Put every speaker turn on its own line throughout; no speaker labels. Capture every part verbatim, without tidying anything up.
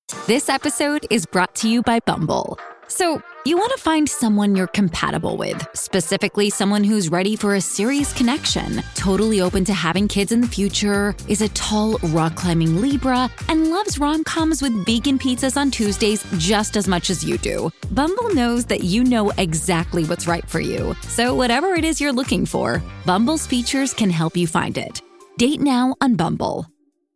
This episode is brought to you by Bumble. So, you want to find someone you're compatible with, specifically someone who's ready for a serious connection, totally open to having kids in the future, is a tall, rock-climbing Libra, and loves rom-coms with vegan pizzas on Tuesdays just as much as you do. Bumble knows that you know exactly what's right for you. So whatever it is you're looking for, Bumble's features can help you find it. Date now on Bumble.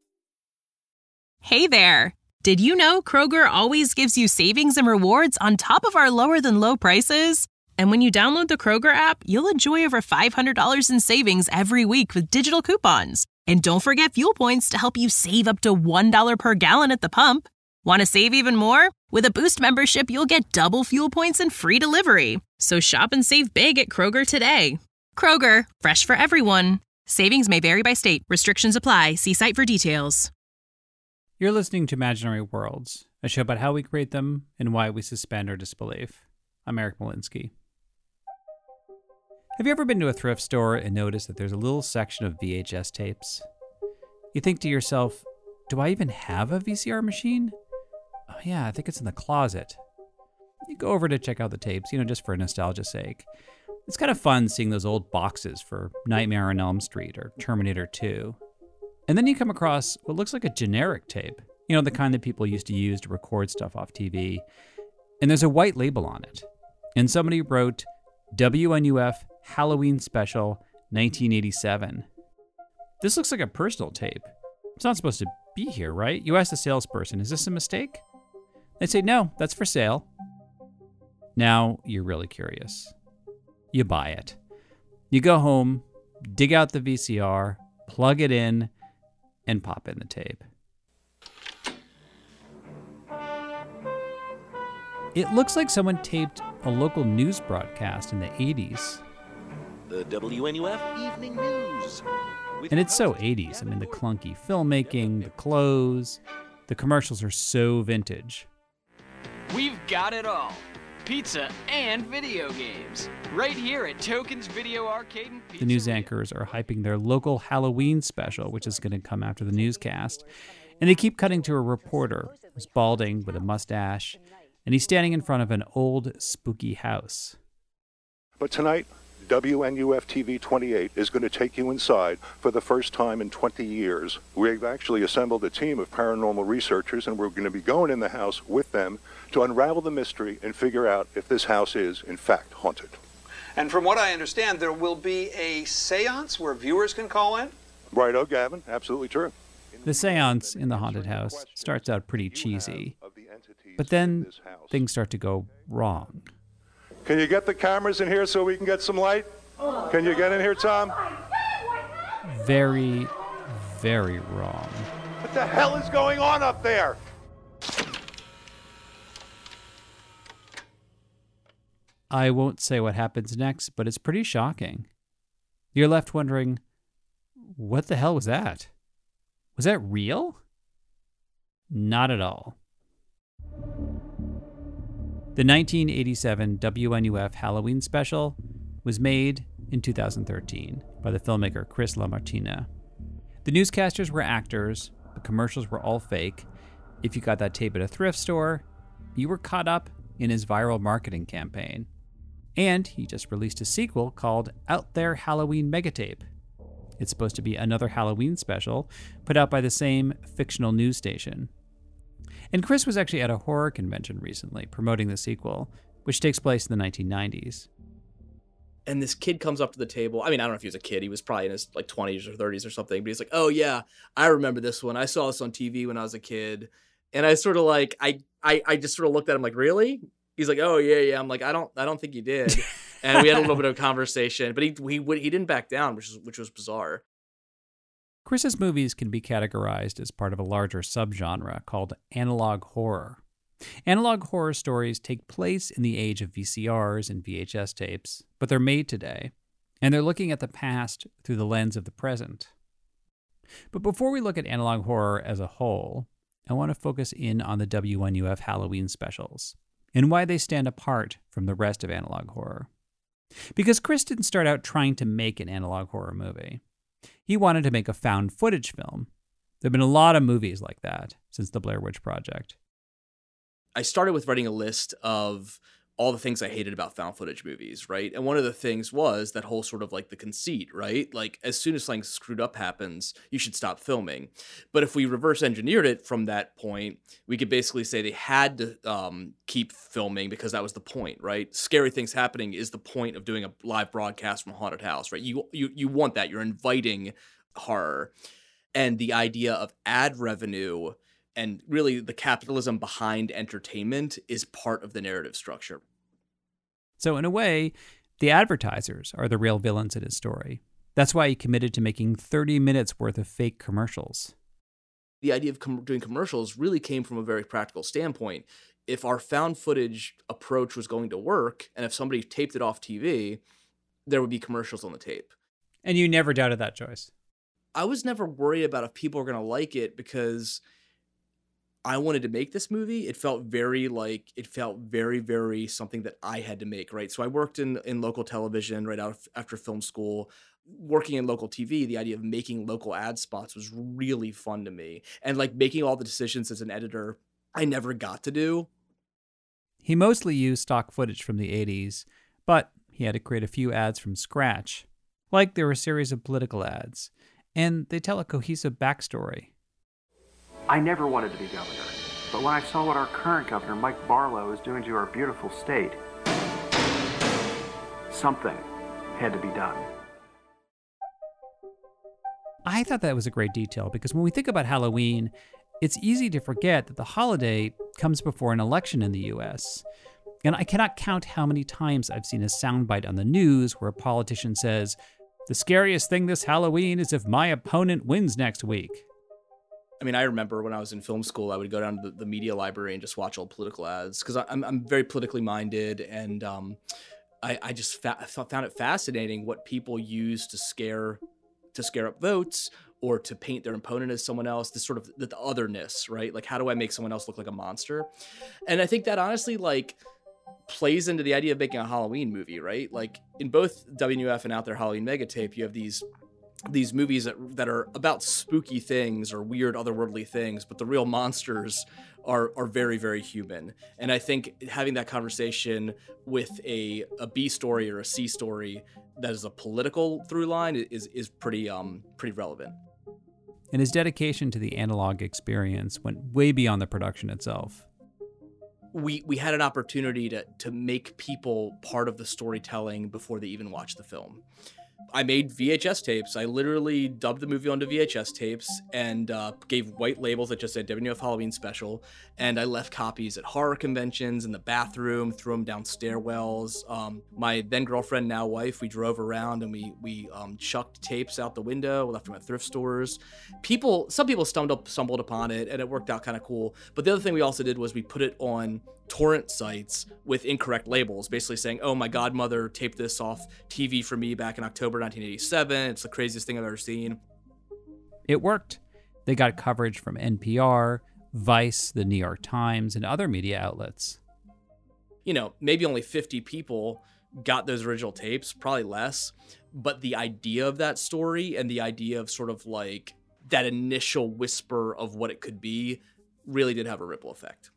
Hey there. Did you know Kroger always gives you savings and rewards on top of our lower than low prices? And when you download the Kroger app, you'll enjoy over five hundred dollars in savings every week with digital coupons. And don't forget fuel points to help you save up to one dollar per gallon at the pump. Want to save even more? With a Boost membership, you'll get double fuel points and free delivery. So shop and save big at Kroger today. Kroger, fresh for everyone. Savings may vary by state. Restrictions apply. See site for details.
You're listening to Imaginary Worlds, a show about how we create them and why we suspend our disbelief. I'm Eric Molinsky. Have you ever been to a thrift store and noticed that there's a little section of V H S tapes? You think to yourself, do I even have a V C R machine? Oh yeah, I think it's in the closet. You go over to check out the tapes, you know, just for nostalgia's sake. It's kind of fun seeing those old boxes for Nightmare on Elm Street or Terminator two. And then you come across what looks like a generic tape, you know, the kind that people used to use to record stuff off T V. And there's a white label on it. And somebody wrote W N U F Halloween Special nineteen eighty-seven. This looks like a personal tape. It's not supposed to be here, right? You ask the salesperson, is this a mistake? They say, no, that's for sale. Now you're really curious. You buy it. You go home, dig out the V C R, plug it in, and pop in the tape. It looks like someone taped a local news broadcast in the eighties.
The W N U F Evening News.
And it's so eighties. I mean, the clunky filmmaking, the clothes, the commercials are so vintage.
We've got it all. Pizza and video games. Right here at Tokens Video Arcade and Pizza.
The news anchors are hyping their local Halloween special, which is going to come after the newscast. And they keep cutting to a reporter who's balding with a mustache, and he's standing in front of an old, spooky house.
But tonight, W N U F T V twenty-eight is going to take you inside for the first time in twenty years. We've actually assembled a team of paranormal researchers, and we're going to be going in the house with them to unravel the mystery and figure out if this house is, in fact, haunted.
And from what I understand, there will be a seance where viewers can call in?
Righto, Gavin. Absolutely true.
The seance in the haunted house starts out pretty cheesy, but then things start to go wrong.
Can you get the cameras in here so we can get some light? Can you get in here, Tom?
Very, very wrong.
What the hell is going on up there?
I won't say what happens next, but it's pretty shocking. You're left wondering, what the hell was that? Was that real? Not at all. The nineteen eighty-seven W N U F Halloween special was made in two thousand thirteen by the filmmaker Chris LaMartina. The newscasters were actors, the commercials were all fake. If you got that tape at a thrift store, you were caught up in his viral marketing campaign. And he just released a sequel called Out There Halloween Megatape. It's supposed to be another Halloween special put out by the same fictional news station. And Chris was actually at a horror convention recently promoting the sequel, which takes place in the nineteen nineties.
And this kid comes up to the table. I mean, I don't know if he was a kid. He was probably in his like twenties or thirties or something. But he's like, oh, yeah, I remember this one. I saw this on T V when I was a kid. And I sort of like, I, I, I just sort of looked at him like, really? He's like, oh, yeah, yeah. I'm like, I don't I don't think you did. And we had a little bit of conversation. But he he he didn't back down, which was, which was bizarre.
Chris's movies can be categorized as part of a larger subgenre called analog horror. Analog horror stories take place in the age of V C Rs and V H S tapes, but they're made today, and they're looking at the past through the lens of the present. But before we look at analog horror as a whole, I want to focus in on the W N U F Halloween specials and why they stand apart from the rest of analog horror. Because Chris didn't start out trying to make an analog horror movie. He wanted to make a found footage film. There have been a lot of movies like that since the Blair Witch Project.
I started with writing a list of all the things I hated about found footage movies, right? And one of the things was that whole sort of like the conceit, right? Like as soon as something screwed up happens, you should stop filming. But if we reverse engineered it from that point, we could basically say they had to um, keep filming because that was the point, right? Scary things happening is the point of doing a live broadcast from a haunted house, right? You you you want that. You're inviting horror. And the idea of ad revenue and really the capitalism behind entertainment is part of the narrative structure.
So in a way, the advertisers are the real villains in his story. That's why he committed to making thirty minutes worth of fake commercials.
The idea of com- doing commercials really came from a very practical standpoint. If our found footage approach was going to work, and if somebody taped it off T V, there would be commercials on the tape.
And you never doubted that choice?
I was never worried about if people were going to like it because I wanted to make this movie. It felt very like, it felt very, very something that I had to make, right? So I worked in, in local television right out of, after film school. Working in local T V, the idea of making local ad spots was really fun to me. And like making all the decisions as an editor, I never got to do.
He mostly used stock footage from the eighties, but he had to create a few ads from scratch. Like there were a series of political ads, and they tell a cohesive backstory.
I never wanted to be governor, but when I saw what our current governor, Mike Barlow, is doing to our beautiful state, something had to be done.
I thought that was a great detail because when we think about Halloween, it's easy to forget that the holiday comes before an election in the U S. And I cannot count how many times I've seen a soundbite on the news where a politician says, "The scariest thing this Halloween is if my opponent wins next week."
I mean, I remember when I was in film school, I would go down to the, the media library and just watch old political ads because I'm I'm very politically minded, and um, I, I just fa- found it fascinating what people use to scare to scare up votes or to paint their opponent as someone else. This sort of the, the otherness, right? Like, how do I make someone else look like a monster? And I think that honestly, like, plays into the idea of making a Halloween movie, right? Like in both W N U F and Out There Halloween Megatape, you have these these movies that that are about spooky things or weird otherworldly things, but the real monsters are are very, very human. And I think having that conversation with a a B story or a C story that is a political through line is is pretty um pretty relevant.
And his dedication to the analog experience went way beyond the production itself.
We we had an opportunity to to make people part of the storytelling before they even watched the film. I made V H S tapes. I literally dubbed the movie onto V H S tapes and uh, gave white labels that just said W N U F Halloween Special. And I left copies at horror conventions, in the bathroom, threw them down stairwells. Um, my then girlfriend, now wife, we drove around and we we um, chucked tapes out the window. We left them at thrift stores. People, some people stumbled stumbled upon it, and it worked out kind of cool. But the other thing we also did was we put it on torrent sites with incorrect labels, basically saying, "Oh, my godmother taped this off T V for me back in October nineteen eighty-seven. It's the craziest thing I've ever seen."
It worked. They got coverage from N P R, Vice, the New York Times, and other media outlets.
You know, maybe only fifty people got those original tapes, probably less. But the idea of that story and the idea of sort of like that initial whisper of what it could be really did have a ripple effect.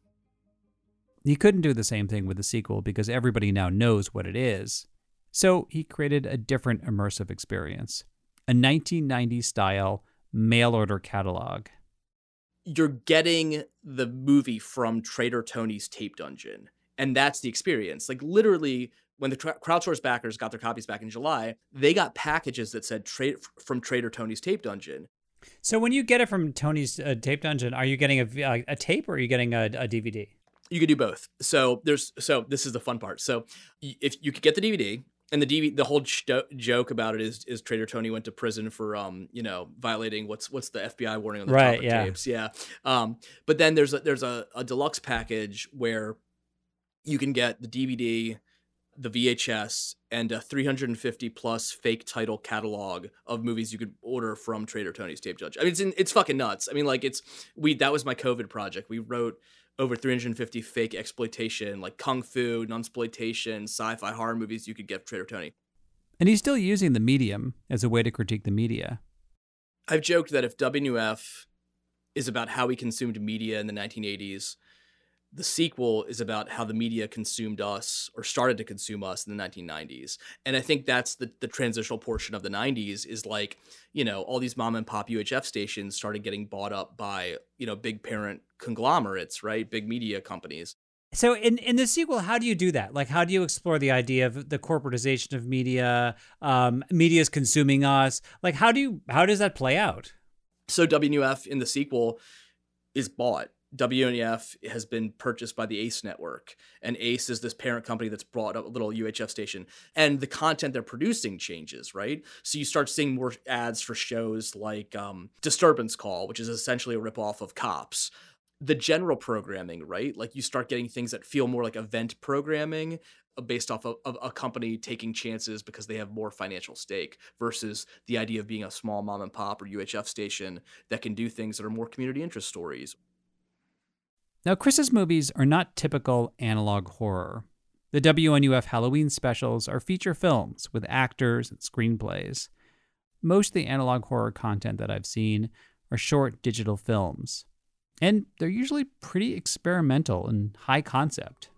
He couldn't do the same thing with the sequel because everybody now knows what it is. So he created a different immersive experience, a nineteen nineties-style mail-order catalog.
You're getting the movie from Trader Tony's tape dungeon, and that's the experience. Like literally, when the tra- crowdsourced backers got their copies back in July, they got packages that said tra- from Trader Tony's tape dungeon.
So when you get it from Tony's uh, tape dungeon, are you getting a, a tape or are you getting a, a D V D?
You could do both. So there's so this is the fun part. So if you could get the D V D, and the D V D, the whole sh- joke about it is is Trader Tony went to prison for um you know violating what's what's the F B I warning on the
right,
top of
yeah.
tapes. Yeah. Um, but then there's a, there's a, a deluxe package where you can get the D V D, the V H S, and a three hundred fifty plus fake title catalog of movies you could order from Trader Tony's tape dungeon. I mean, it's in, it's fucking nuts. I mean, like it's we that was my COVID project. We wrote over three hundred fifty fake exploitation, like kung fu, nunsploitation, sci-fi horror movies you could get from Trader Tony.
And he's still using the medium as a way to critique the media.
I've joked that if W N U F is about how we consumed media in the nineteen eighties, The sequel is about how the media consumed us or started to consume us in the nineteen nineties. And I think that's the, the transitional portion of the nineties is like, you know, all these mom and pop U H F stations started getting bought up by, you know, big parent conglomerates, right? Big media companies.
So in, in the sequel, how do you do that? Like, how do you explore the idea of the corporatization of media, um, media's consuming us? Like, how do you, how does that play out?
So W N U F in the sequel is bought. W N U F has been purchased by the ACE network, and ACE is this parent company that's brought up a little U H F station, and the content they're producing changes, right? So you start seeing more ads for shows like um, Disturbance Call, which is essentially a ripoff of Cops. The general programming, right? Like you start getting things that feel more like event programming based off of, of a company taking chances because they have more financial stake versus the idea of being a small mom and pop or U H F station that can do things that are more community interest stories.
Now, Chris's movies are not typical analog horror. The W N U F Halloween specials are feature films with actors and screenplays. Most of the analog horror content that I've seen are short digital films, and they're usually pretty experimental and high concept.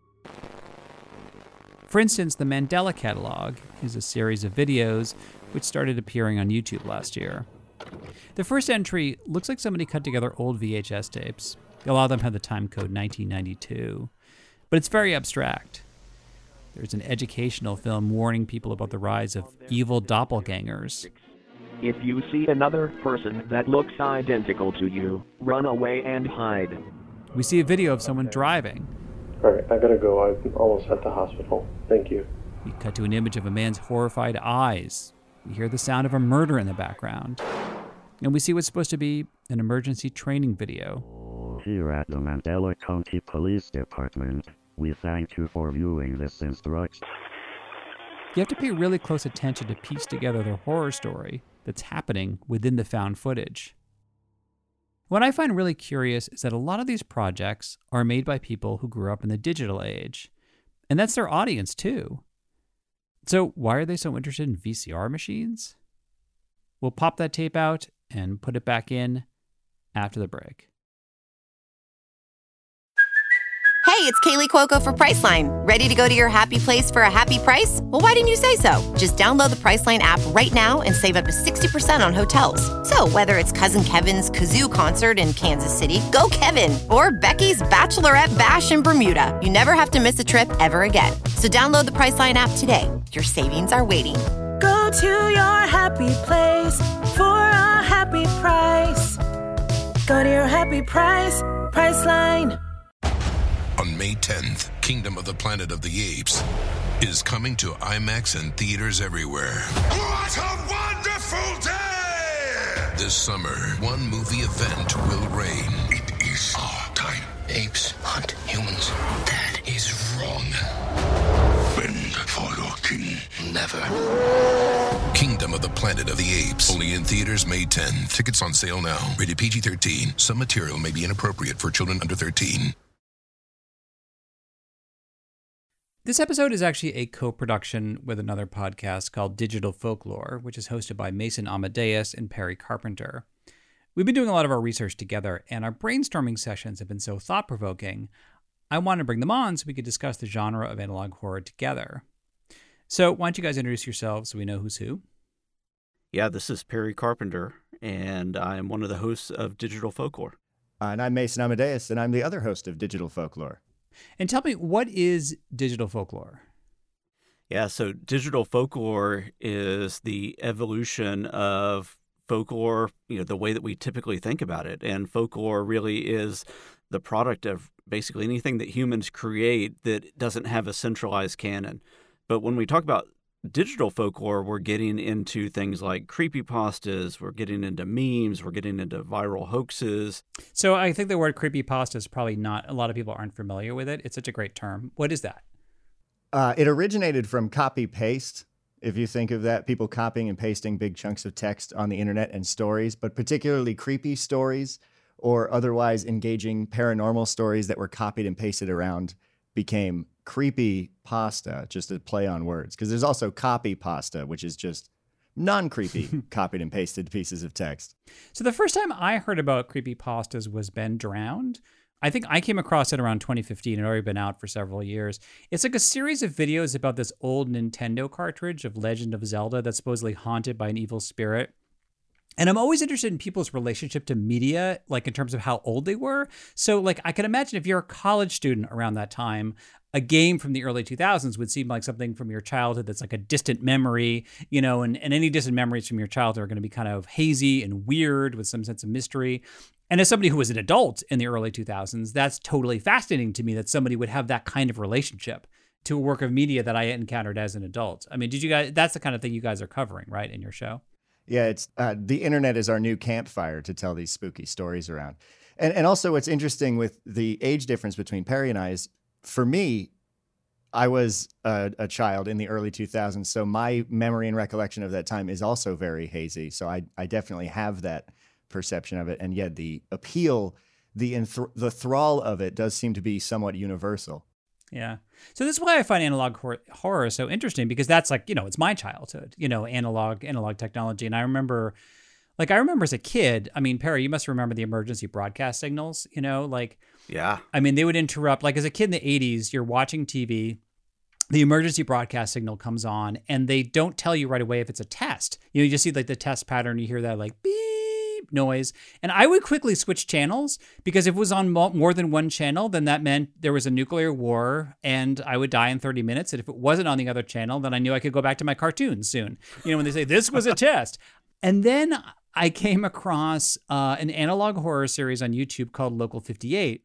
For instance, the Mandela Catalog is a series of videos which started appearing on YouTube last year. The first entry looks like somebody cut together old V H S tapes. A lot of them have the time code nineteen ninety-two, but it's very abstract. There's an educational film warning people about the rise of evil doppelgangers.
If you see another person that looks identical to you, run away and hide.
We see a video of someone driving.
All right, I gotta go. I'm almost at the hospital. Thank you.
We cut to an image of a man's horrified eyes. We hear the sound of a murder in the background. And we see what's supposed to be an emergency training video.
Here at the Mandela County Police Department, we thank you for viewing this instruction.
You have to pay really close attention to piece together the horror story that's happening within the found footage. What I find really curious is that a lot of these projects are made by people who grew up in the digital age, and that's their audience too. So why are they so interested in V C R machines? We'll pop that tape out and put it back in after the break.
Hey, it's Kaylee Cuoco for Priceline. Ready to go to your happy place for a happy price? Well, why didn't you say so? Just download the Priceline app right now and save up to sixty percent on hotels. So whether it's Cousin Kevin's Kazoo Concert in Kansas City, go Kevin, or Becky's Bachelorette Bash in Bermuda, you never have to miss a trip ever again. So download the Priceline app today. Your savings are waiting.
Go to your happy place for a happy price. Go to your happy price, Priceline.
On May tenth, Kingdom of the Planet of the Apes is coming to IMAX and theaters everywhere.
What a wonderful day!
This summer, one movie event will reign.
It is our time. Apes hunt humans. That is wrong. Bend for your king. Never.
Kingdom of the Planet of the Apes. Only in theaters May tenth. Tickets on sale now. Rated P G thirteen. Some material may be inappropriate for children under thirteen.
This episode is actually a co-production with another podcast called Digital Folklore, which is hosted by Mason Amadeus and Perry Carpenter. We've been doing a lot of our research together, and our brainstorming sessions have been so thought-provoking, I wanted to bring them on so we could discuss the genre of analog horror together. So why don't you guys introduce yourselves so we know who's who?
Yeah, this is Perry Carpenter, and I am one of the hosts of Digital Folklore.
Uh, and I'm Mason Amadeus, and I'm the other host of Digital Folklore.
And tell me, what is digital folklore?
Yeah, so digital folklore is the evolution of folklore, you know, the way that we typically think about it. And folklore really is the product of basically anything that humans create that doesn't have a centralized canon. But when we talk about digital folklore, we're getting into things like creepypastas, we're getting into memes, we're getting into viral hoaxes.
So I think the word creepypasta is probably not, a lot of people aren't familiar with it. It's such a great term. What is that?
Uh, it originated from copy-paste. If you think of that, people copying and pasting big chunks of text on the internet and stories, but particularly creepy stories or otherwise engaging paranormal stories that were copied and pasted around became creepy pasta, just a play on words. Because there's also copy pasta, which is just non-creepy copied and pasted pieces of text.
So the first time I heard about creepy pastas was Ben Drowned. I think I came across it around twenty fifteen. It had already been out for several years. It's like a series of videos about this old Nintendo cartridge of Legend of Zelda that's supposedly haunted by an evil spirit. And I'm always interested in people's relationship to media, like in terms of how old they were. So like I can imagine if you're a college student around that time, a game from the early two thousands would seem like something from your childhood that's like a distant memory, you know, and, and any distant memories from your childhood are going to be kind of hazy and weird with some sense of mystery. And as somebody who was an adult in the early two thousands, that's totally fascinating to me that somebody would have that kind of relationship to a work of media that I encountered as an adult. I mean, did you guys, that's the kind of thing you guys are covering, right, in your show?
Yeah, it's uh, the internet is our new campfire to tell these spooky stories around. And and also what's interesting with the age difference between Perry and I is, for me, I was a, a child in the early two thousands, so my memory and recollection of that time is also very hazy. So I, I definitely have that perception of it. And yet the appeal, the enthr- the thrall of it does seem to be somewhat universal.
Yeah. So this is why I find analog hor- horror so interesting, because that's like, you know, it's my childhood, you know, analog, analog technology. And I remember, like, I remember as a kid, I mean, Perry, you must remember the emergency broadcast signals, you know, like,
yeah,
I mean, they would interrupt, like as a kid in the eighties, you're watching T V, the emergency broadcast signal comes on and they don't tell you right away if it's a test. You know, you just see like the test pattern, you hear that like beep noise. And I would quickly switch channels because if it was on mo- more than one channel, then that meant there was a nuclear war and I would die in thirty minutes. And if it wasn't on the other channel, then I knew I could go back to my cartoons soon. You know, when they say this was a test. And then I came across uh, an analog horror series on YouTube called Local fifty-eight.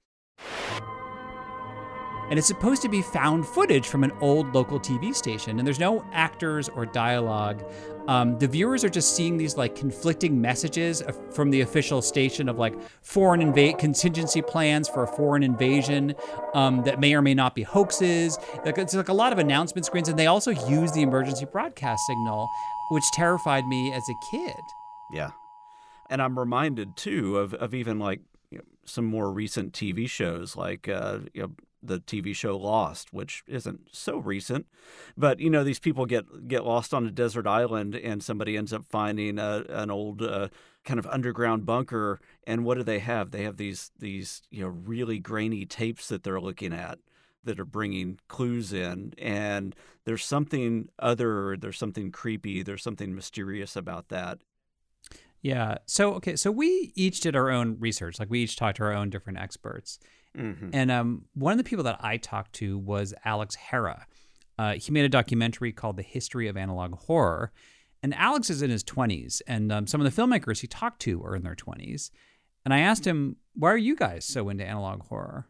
And it's supposed to be found footage from an old local T V station. And there's no actors or dialogue. Um, the viewers are just seeing these like conflicting messages from the official station of like foreign invade contingency plans for a foreign invasion um, that may or may not be hoaxes. Like, it's like a lot of announcement screens. And they also use the emergency broadcast signal, which terrified me as a kid.
Yeah. And I'm reminded too of, of even like, you know, some more recent T V shows like, uh, you know, the T V show Lost, which isn't so recent, but you know, these people get get lost on a desert island and somebody ends up finding a, an old uh, kind of underground bunker. And what do they have? They have these these you know really grainy tapes that they're looking at that are bringing clues in. And there's something other, there's something creepy, there's something mysterious about that.
Yeah. So, okay. So we each did our own research. Like we each talked to our own different experts. Mm-hmm. And um, one of the people that I talked to was Alex Hara. Uh, he made a documentary called The History of Analog Horror. And Alex is in his twenties. And um, some of the filmmakers he talked to are in their twenties. And I asked him, why are you guys so into analog horror?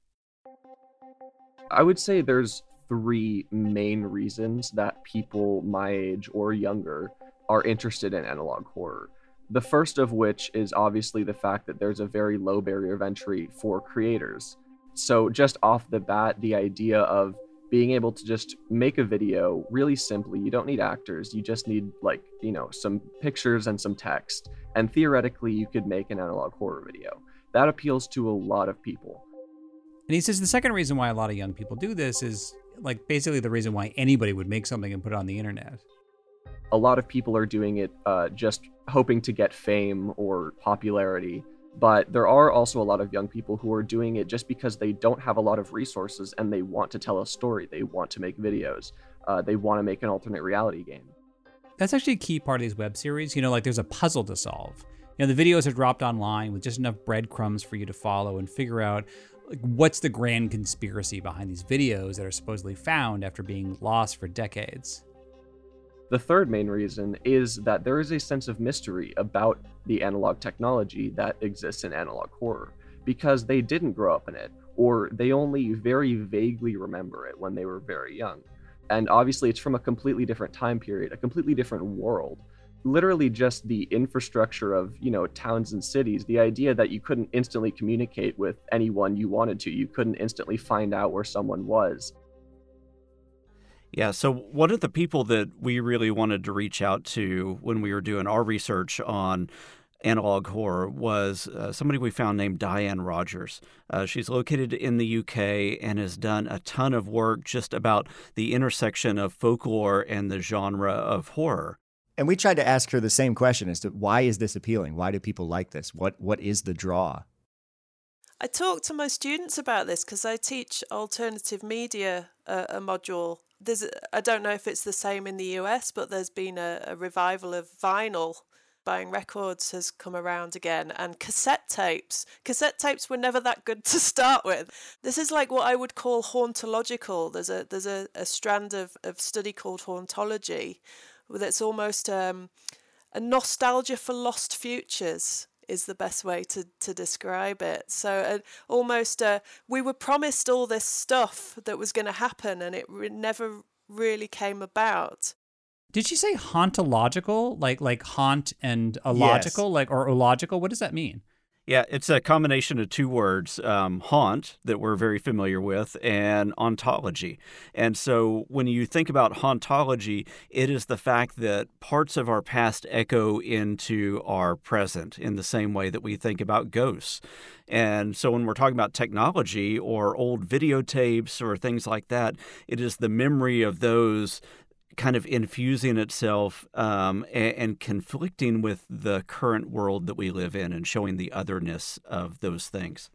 I would say there's three main reasons that people my age or younger are interested in analog horror. The first of which is obviously the fact that there's a very low barrier of entry for creators. So just off the bat, the idea of being able to just make a video really simply, you don't need actors, you just need like, you know, some pictures and some text. And theoretically, you could make an analog horror video. That appeals to a lot of people.
And he says the second reason why a lot of young people do this is like basically the reason why anybody would make something and put it on the internet.
A lot of people are doing it uh, just hoping to get fame or popularity, but there are also a lot of young people who are doing it just because they don't have a lot of resources and they want to tell a story. They want to make videos. Uh, they want to make an alternate reality game.
That's actually a key part of these web series. You know, like there's a puzzle to solve. You know, the videos are dropped online with just enough breadcrumbs for you to follow and figure out like what's the grand conspiracy behind these videos that are supposedly found after being lost for decades.
The third main reason is that there is a sense of mystery about the analog technology that exists in analog horror, because they didn't grow up in it, or they only very vaguely remember it when they were very young. And obviously it's from a completely different time period, a completely different world. Literally just the infrastructure of, you know, towns and cities, the idea that you couldn't instantly communicate with anyone you wanted to, you couldn't instantly find out where someone was.
Yeah, so one of the people that we really wanted to reach out to when we were doing our research on analog horror was uh, somebody we found named Diane Rogers. Uh, she's located in the U K and has done a ton of work just about the intersection of folklore and the genre of horror.
And we tried to ask her the same question as to why is this appealing? Why do people like this? What What is the draw?
I talk to my students about this because I teach alternative media, uh, a module. There's, I don't know if it's the same in the U S, but there's been a, a revival of vinyl. Buying records has come around again, and cassette tapes. Cassette tapes were never that good to start with. This is like what I would call hauntological. There's a there's a, a strand of, of study called hauntology, that's almost um, a nostalgia for lost futures is the best way to, to describe it. So uh, almost uh, we were promised all this stuff that was going to happen, and it re- never really came about.
Did you say hauntological, like like haunt and illogical,
Yes.
like or illogical? What does that mean?
Yeah, it's a combination of two words, um, haunt, that we're very familiar with, and ontology. And so when you think about hauntology, it is the fact that parts of our past echo into our present in the same way that we think about ghosts. And so when we're talking about technology or old videotapes or things like that, it is the memory of those kind of infusing itself um, and, and conflicting with the current world that we live in and showing the otherness of those things.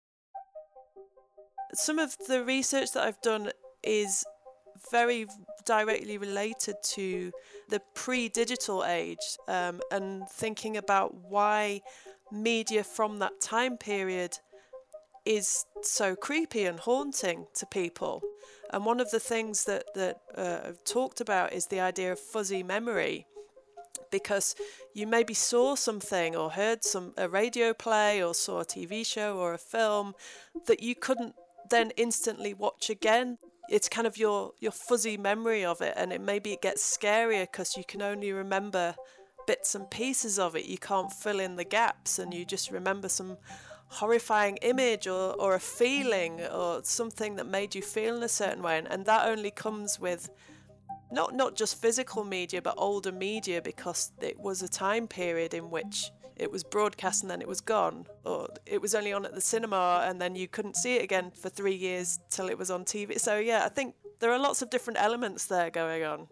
Some of the research that I've done is very directly related to the pre-digital age, um, and thinking about why media from that time period is so creepy and haunting to people. And one of the things that, that uh, I've talked about is the idea of fuzzy memory, because you maybe saw something or heard some a radio play or saw a T V show or a film that you couldn't then instantly watch again. It's kind of your, your fuzzy memory of it, and it maybe it gets scarier because you can only remember bits and pieces of it. You can't fill in the gaps, and you just remember some horrifying image or, or a feeling or something that made you feel in a certain way, and, and that only comes with not not just physical media but older media, because it was a time period in which it was broadcast and then it was gone, or it was only on at the cinema and then you couldn't see it again for three years till it was on T V. So yeah, I think there are lots of different elements there going on.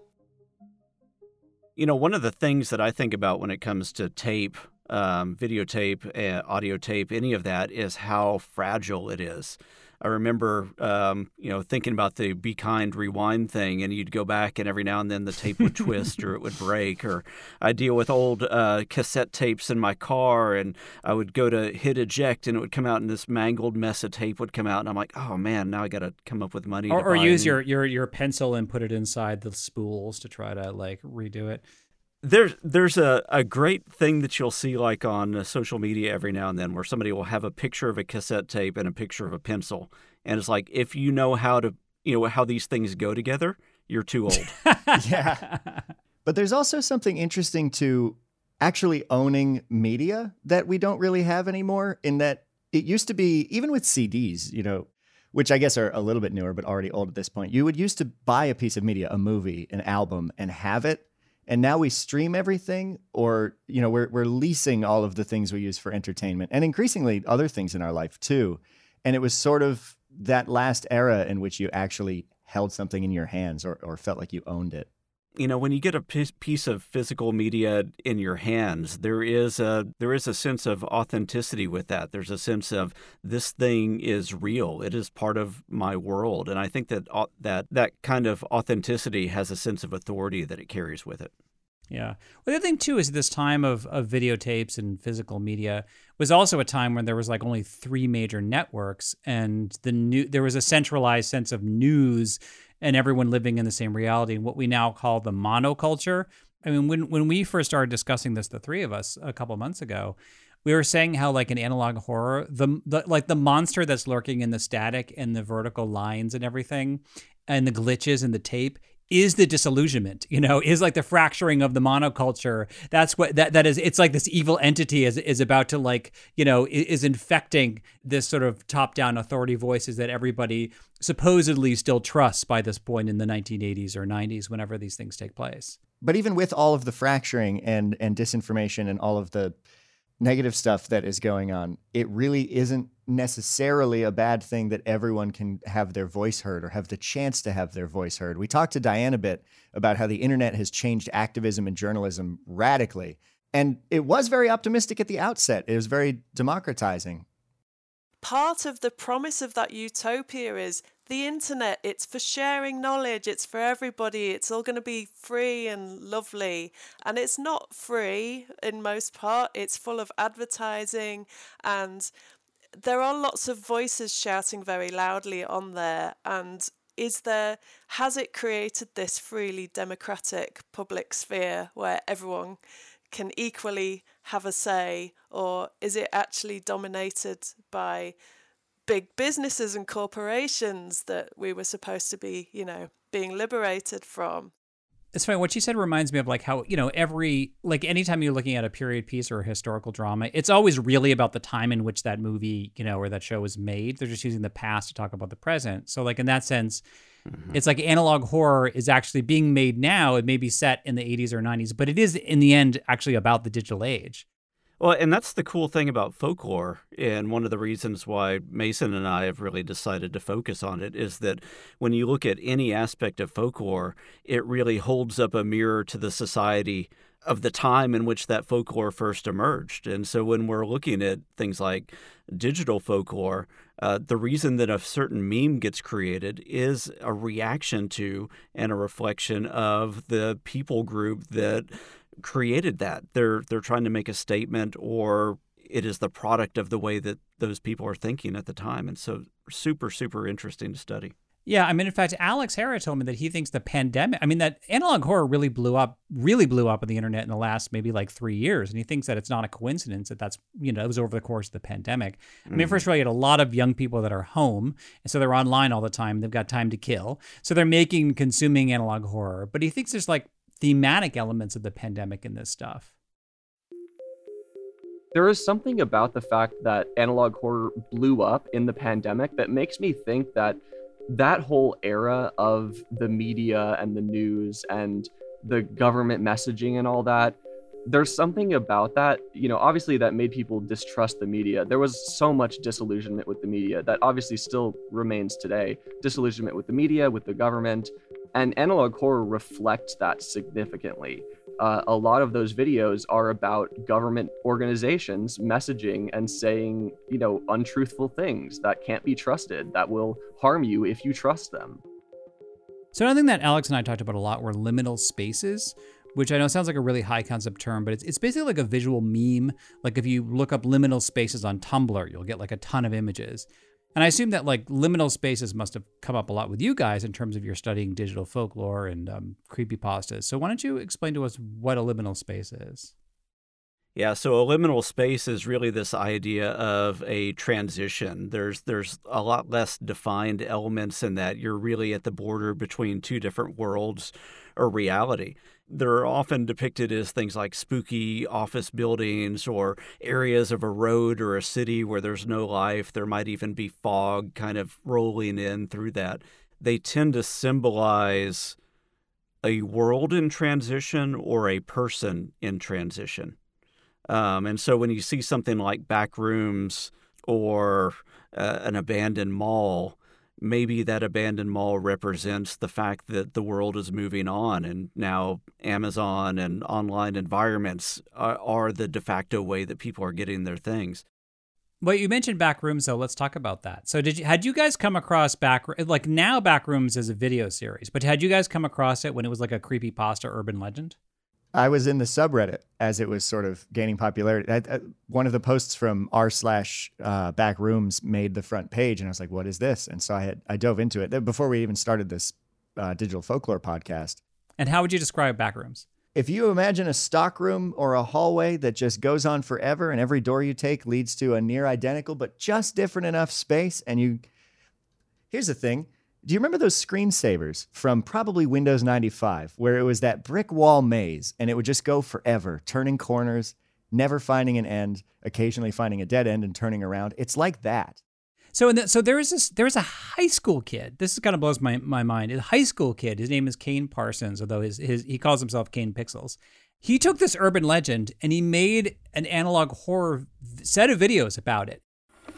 You know, one of the things that I think about when it comes to tape, um, videotape, uh, audio tape, any of that, is how fragile it is. I remember, um, you know, thinking about the Be Kind Rewind thing, and you'd go back and every now and then the tape would twist or it would break. Or I deal with old uh, cassette tapes in my car, and I would go to hit eject and it would come out and this mangled mess of tape would come out. And I'm like, oh man, now I got to come up with money.
Or,
to
or
buy
use
new-
your, your, your pencil and put it inside the spools to try to like redo it.
There's there's a, a great thing that you'll see like on uh, social media every now and then where somebody will have a picture of a cassette tape and a picture of a pencil. And it's like, if you know how to, you know, how these things go together, you're too old.
Yeah. But there's also something interesting to actually owning media that we don't really have anymore, in that it used to be, even with C Ds, you know, which I guess are a little bit newer, but already old at this point, you would used to buy a piece of media, a movie, an album, and have it. And now we stream everything, or, you know, we're we're leasing all of the things we use for entertainment, and increasingly other things in our life too. And it was sort of that last era in which you actually held something in your hands, or, or felt like you owned it.
You know, when you get a piece of physical media in your hands, there is a there is a sense of authenticity with that. There's a sense of this thing is real. It is part of my world, and I think that that that kind of authenticity has a sense of authority that it carries with it.
Yeah. Well, the other thing, too, is this time of, of videotapes and physical media was also a time when there was like only three major networks, and the new there was a centralized sense of news and everyone living in the same reality, and what we now call the monoculture. I mean, when, when we first started discussing this, the three of us, a couple months ago, we were saying how, like in analog horror, the, the like the monster that's lurking in the static and the vertical lines and everything, and the glitches in the tape, is the disillusionment, you know, is like the fracturing of the monoculture. That's what that that is. It's like this evil entity is is about to, like, you know, is infecting this sort of top-down authority voices that everybody supposedly still trusts by this point in the nineteen eighties or nineties, whenever these things take place.
But even with all of the fracturing and and disinformation and all of the negative stuff that is going on, it really isn't necessarily a bad thing that everyone can have their voice heard or have the chance to have their voice heard. We talked to Diane a bit about how the internet has changed activism and journalism radically. And it was very optimistic at the outset. It was very democratizing.
part of the promise of that utopia is the internet. It's for sharing knowledge. It's for everybody. It's all going to be free and lovely. And it's not free in most part. It's full of advertising, and there are lots of voices shouting very loudly on there. And is there, has it created this freely democratic public sphere where everyone can equally have a say, or is it actually dominated by big businesses and corporations that we were supposed to be, you know, being liberated from?
It's funny. What she said reminds me of like how, you know, every, like anytime you're looking at a period piece or a historical drama, it's always really about the time in which that movie, you know, or that show was made. They're just using the past to talk about the present. So like in that sense, mm-hmm. it's like analog horror is actually being made now. It may be set in the eighties or nineties, but it is in the end actually about the digital age.
Well, and that's the cool thing about folklore, and one of the reasons why Mason and I have really decided to focus on it is that when you look at any aspect of folklore, it really holds up a mirror to the society of the time in which that folklore first emerged. And so when we're looking at things like digital folklore, uh, the reason that a certain meme gets created is a reaction to and a reflection of the people group that created that. They're they're trying to make a statement, or it is the product of the way that those people are thinking at the time. And so super, super interesting to study.
Yeah, I mean, in fact, Alex Hara told me that he thinks the pandemic, I mean, that analog horror really blew up, really blew up on the internet in the last maybe like three years. And he thinks that it's not a coincidence that that's, you know, it was over the course of the pandemic. I mean, mm-hmm. first of all, you had a lot of young people that are home, and so they're online all the time. They've got time to kill. So they're making, consuming analog horror. But he thinks there's like thematic elements of the pandemic in this stuff.
There is something about the fact that analog horror blew up in the pandemic that makes me think that that whole era of the media and the news and the government messaging and all that, there's something about that, you know, obviously that made people distrust the media. There was so much disillusionment with the media that obviously still remains today. Disillusionment with the media, with the government, and analog horror reflects that significantly. Uh, a lot of those videos are about government organizations messaging and saying, you know, untruthful things that can't be trusted, that will harm you if you trust them.
So another thing that Alex and I talked about a lot were liminal spaces, which I know sounds like a really high concept term, but it's it's basically like a visual meme. Like if you look up liminal spaces on Tumblr, you'll get like a ton of images. And I assume that like liminal spaces must have come up a lot with you guys in terms of your studying digital folklore and um, creepypastas. So why don't you explain to us what a liminal space is?
Yeah, so a liminal space is really this idea of a transition. There's there's a lot less defined elements in that. You're really at the border between two different worlds or reality. They're often depicted as things like spooky office buildings or areas of a road or a city where there's no life. There might even be fog kind of rolling in through that. They tend to symbolize a world in transition or a person in transition. Um, and so when you see something like Backrooms or uh, an abandoned mall, maybe that abandoned mall represents the fact that the world is moving on, and now Amazon and online environments are, are the de facto way that people are getting their things.
Well, you mentioned Backrooms, so let's talk about that. So did you, had you guys come across Back, like now Backrooms is a video series, but had you guys come across it when it was like a creepypasta urban legend?
I was in the subreddit as it was sort of gaining popularity. I, I, one of the posts from r slash uh, Backrooms made the front page, and I was like, "What is this?" And so I had I dove into it before we even started this uh, digital folklore podcast.
And how would you describe Backrooms?
If you imagine a stockroom or a hallway that just goes on forever, and every door you take leads to a near identical but just different enough space, and you, here's the thing. Do you remember those screensavers from probably Windows ninety-five, where it was that brick wall maze and it would just go forever, turning corners, never finding an end, occasionally finding a dead end and turning around? It's like that.
So, in the, so there is this. There is a high school kid. This kind of blows my, my mind. A high school kid. His name is Kane Parsons, although his his he calls himself Kane Pixels. He took this urban legend and he made an analog horror set of videos about it.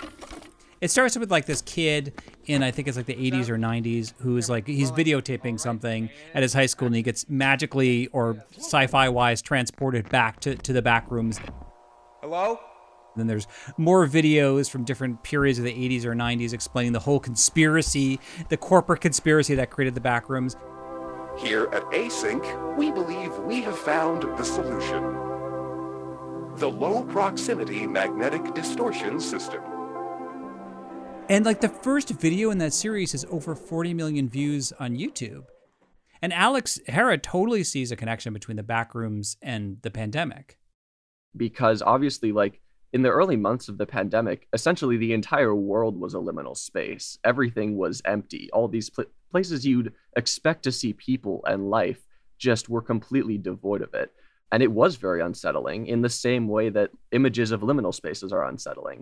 It starts with like this kid in, I think it's like the eighties or nineties, who's like, he's videotaping something at his high school and he gets magically or sci-fi wise transported back to, to the back rooms.
Hello?
Then there's more videos from different periods of the eighties or nineties explaining the whole conspiracy, the corporate conspiracy that created the backrooms.
Here at Async, we believe we have found the solution. The Low Proximity Magnetic Distortion System.
And like the first video in that series has over forty million views on YouTube. And Alex Hera totally sees a connection between the backrooms and the pandemic.
Because obviously, like, in the early months of the pandemic, essentially the entire world was a liminal space. Everything was empty. All these pl- places you'd expect to see people and life just were completely devoid of it. And it was very unsettling in the same way that images of liminal spaces are unsettling.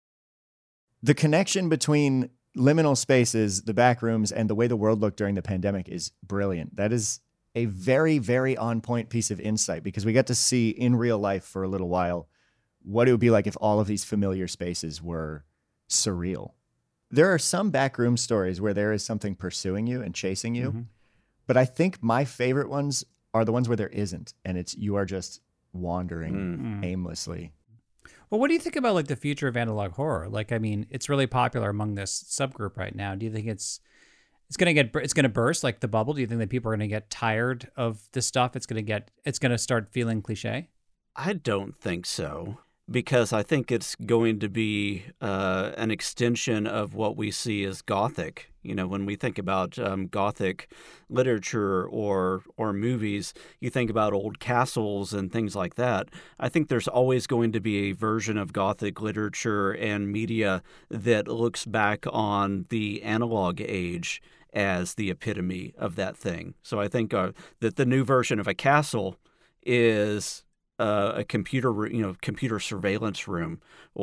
The connection between liminal spaces, the back rooms, and the way the world looked during the pandemic is brilliant. That is a very, very on-point piece of insight, because we got to see in real life for a little while what it would be like if all of these familiar spaces were surreal. There are some backroom stories where there is something pursuing you and chasing you, mm-hmm. but I think my favorite ones are the ones where there isn't, and it's you are just wandering mm-hmm. aimlessly.
Well, what do you think about like the future of analog horror? Like, I mean, it's really popular among this subgroup right now. Do you think it's it's gonna get it's gonna burst like the bubble? Do you think that people are gonna get tired of this stuff? It's gonna get it's gonna start feeling cliche?
I don't think so, because I think it's going to be uh, an extension of what we see as Gothic. You know, when we think about um, Gothic literature or or movies, you think about old castles and things like that. I think there's always going to be a version of Gothic literature and media that looks back on the analog age as the epitome of that thing. So I think uh, that the new version of a castle is Uh, a computer, you know, computer surveillance room,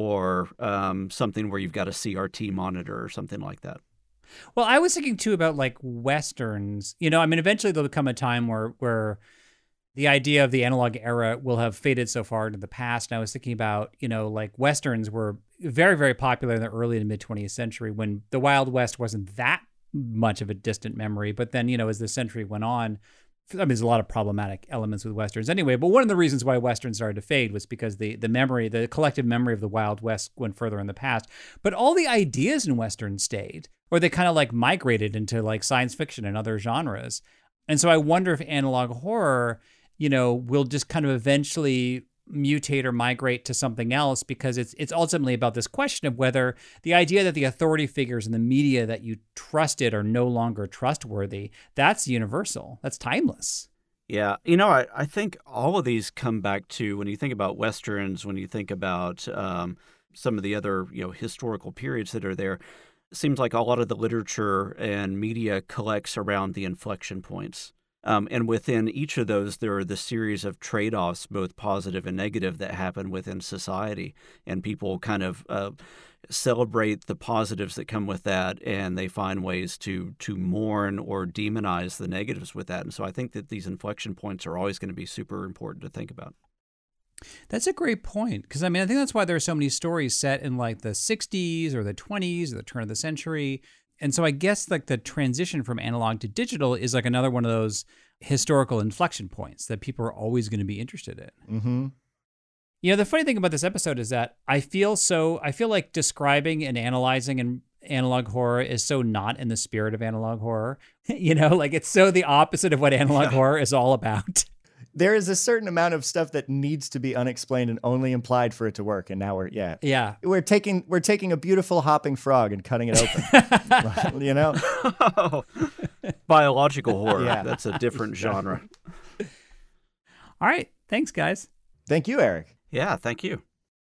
or um, something where you've got a C R T monitor or something like that.
Well, I was thinking too about like Westerns. You know, I mean, eventually there'll come a time where where the idea of the analog era will have faded so far into the past. And I was thinking about, you know, like Westerns were very, very popular in the early and mid twentieth century when the Wild West wasn't that much of a distant memory. But then, you know, as the century went on, I mean, there's a lot of problematic elements with Westerns anyway, but one of the reasons why Westerns started to fade was because the the memory, the collective memory of the Wild West went further in the past. But all the ideas in Westerns stayed, or they kind of like migrated into like science fiction and other genres. And so I wonder if analog horror, you know, will just kind of eventually mutate or migrate to something else, because it's it's ultimately about this question of whether the idea that the authority figures in the media that you trusted are no longer trustworthy. That's universal. That's timeless.
Yeah. You know, I, I think all of these come back to, when you think about Westerns, when you think about um, some of the other, you know, historical periods that are there, it seems like a lot of the literature and media collects around the inflection points. Um, and within each of those, there are the series of trade-offs, both positive and negative, that happen within society. And people kind of uh, celebrate the positives that come with that, and they find ways to to mourn or demonize the negatives with that. And so I think that these inflection points are always going to be super important to think about.
That's a great point, because I mean, I think that's why there are so many stories set in like the sixties or the twenties or the turn of the century. And so I guess like the transition from analog to digital is like another one of those historical inflection points that people are always going to be interested in.
Mm-hmm.
You know, the funny thing about this episode is that I feel so, I feel like describing and analyzing and analog horror is so not in the spirit of analog horror. You know, like it's so the opposite of what analog yeah. horror is all about.
There is a certain amount of stuff that needs to be unexplained and only implied for it to work. And now we're, yeah.
Yeah.
We're taking, we're taking a beautiful hopping frog and cutting it open, you know?
Biological horror.
Yeah.
That's a different genre.
All right. Thanks, guys.
Thank you, Eric.
Yeah, thank you.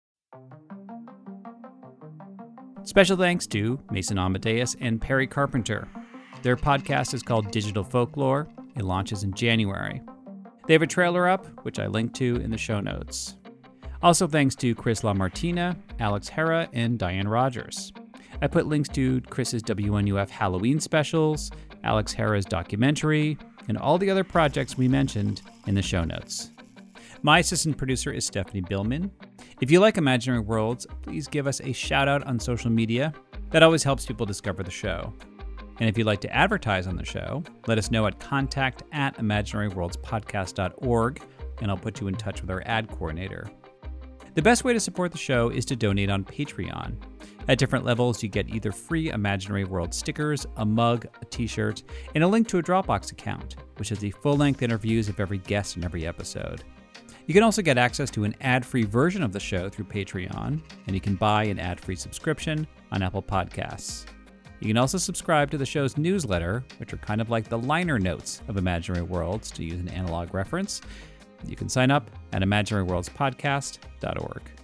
Special thanks to Mason Amadeus and Perry Carpenter. Their podcast is called Digital Folklore. It launches in January. They have a trailer up, which I link to in the show notes. Also thanks to Chris LaMartina, Alex Hera, and Diane Rogers. I put links to Chris's W N U F Halloween specials, Alex Hera's documentary, and all the other projects we mentioned in the show notes. My assistant producer is Stephanie Billman. If you like Imaginary Worlds, please give us a shout out on social media. That always helps people discover the show. And if you'd like to advertise on the show, let us know at contact at imaginary worlds podcast dot org, and I'll put you in touch with our ad coordinator. The best way to support the show is to donate on Patreon. At different levels, you get either free Imaginary World stickers, a mug, a t-shirt, and a link to a Dropbox account, which has the full-length interviews of every guest in every episode. You can also get access to an ad-free version of the show through Patreon, and you can buy an ad-free subscription on Apple Podcasts. You can also subscribe to the show's newsletter, which are kind of like the liner notes of Imaginary Worlds, to use an analog reference. You can sign up at imaginary worlds podcast dot org.